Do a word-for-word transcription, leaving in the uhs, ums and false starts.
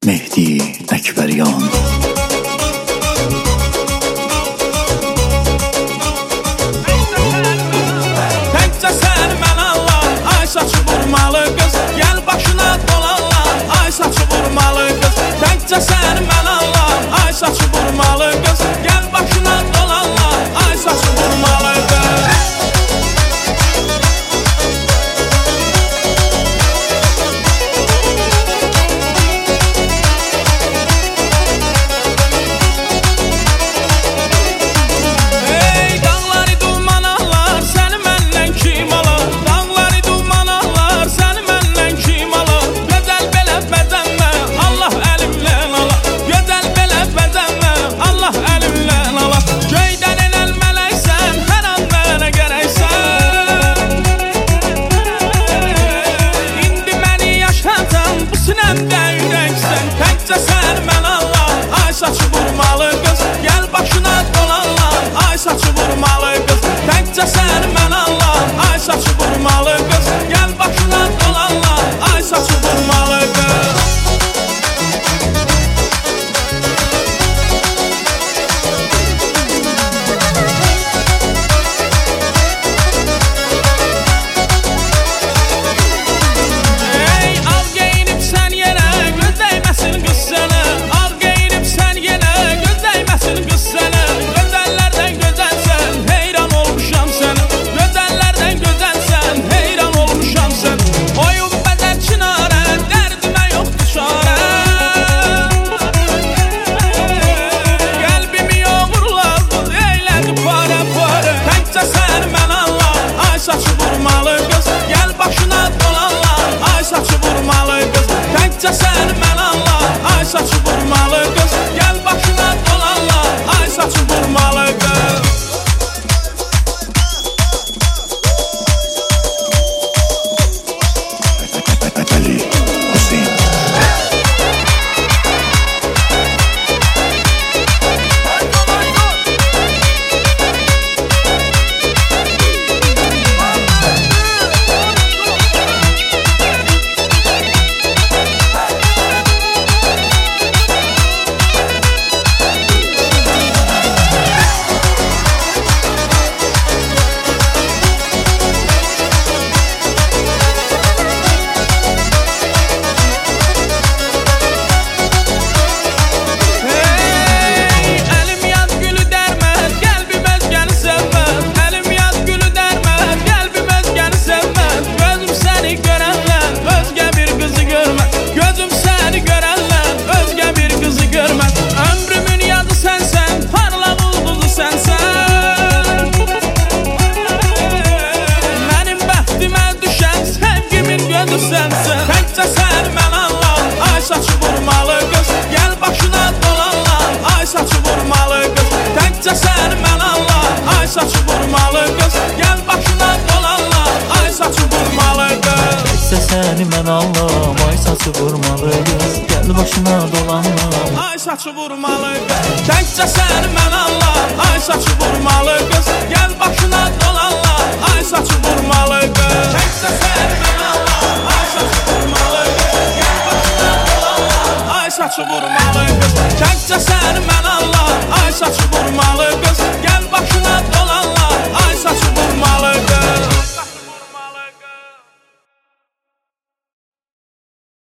Mehdi Əkbəryan. Təkcə sən mən Allah, ay saçı vurmalı qız. Gəl başına dolanlar, ay saçı vurmalı qız. Təkcə sən mən Allah, ay saçı vurmalı qız. Gəl başına dolanlar, ay saçı vurmalı qız. Təkcə sən mən Allah, ay saçı vurmalı qız. Gəl başına dolanlar, ay saçı vurmalı qız. Təkcə sən mən Allah, ay saçı vurmalı qız. Gəl başına dolanlar, ay saçı vurmalı qız. Saçı vurmalı qız, gəl başına dolanlar, ay saçı vurmalı qız. Təkcə sən mən Allah, ay saçı vurmalı qız. Gəl başına dolanlar, ay saçı vurmalı qız. Ali Hüseyin. Təkcə sən mən Allah, ay saçı vurmalı qız. Gəl başına dolanlar, ay saçı vurmalı qız. Təkcə sən mən Allah, ay saçı vurmalı qız. Gəl başına dolanlar, ay saçı vurmalı qız. Təkcə səni mən Allah, ay saçı vurmalı qız. Gəl başına dolanlar, ay saçı vurmalı qız. Təkcə sən mən Allah, ay saçı vurmalı qız. Gəl başına dolanlar, ay saçı vurmalı qız. Təkcə sən mən Allah, ay saçı vurmalı qız. Gəl başına dolanlar, ay saçı vurmalı qız. Təkcə sən mən Allah, ay saçı vurmalı qız. Gəl başına dolanlar, ay saçı vurmalı qız.